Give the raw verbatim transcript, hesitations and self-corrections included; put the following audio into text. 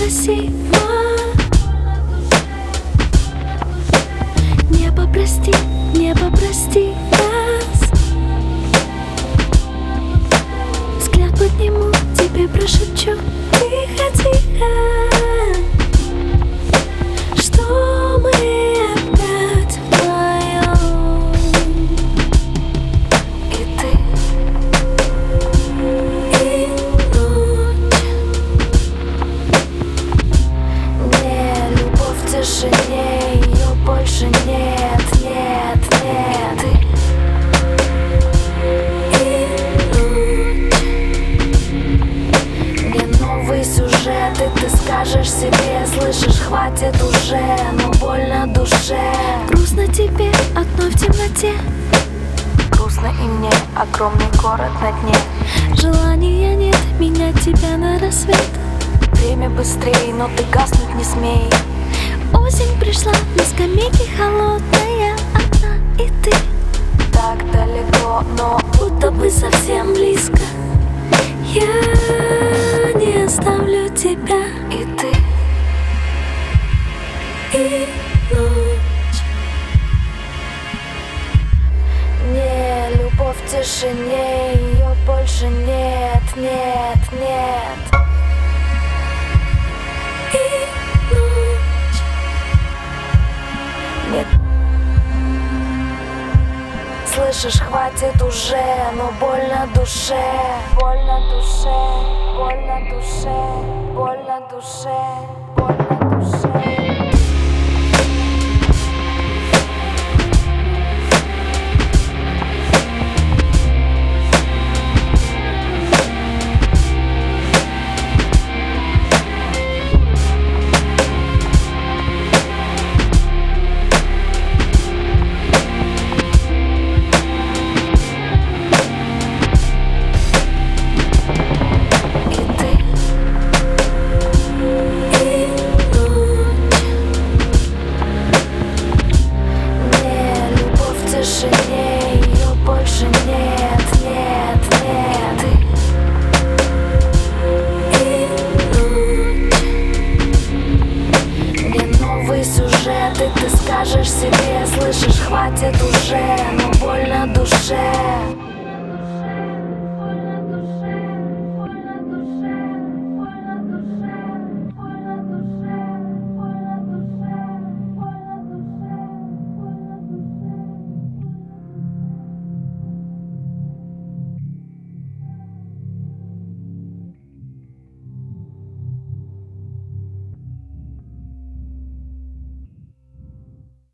невыносимо. Небо, прости, небо, прости нас. Взгляд подниму, тебе прошепчу тихо-тихо, что мы опять вдвоем. И ты, и ночь. Не любовь в тишине, ее больше нет, нет, нет. И ты, не новый сюжет, и ты скажешь себе, слышишь, хватит уже, но больно душе. Грустно тебе одной в темноте, Грустно и мне, огромный город на дне. желания нет менять тебя на рассвет. Время быстрее, но ты гаснуть не смей. Осень пришла, на скамейке холодная одна, и ты Так далеко, но будто бы совсем близко. Я не оставлю тебя. и ты, И ночь. не любовь в тишине, ее больше нет, нет, нет. И ночь. Нет. Слышишь, хватит уже, но больно душе, больно душе, больно душе, больно душе, больно душе. Ее больше нет, нет, нет. И ночь. Не новый сюжет, и ты скажешь себе, слышишь, хватит уже, но больно душе.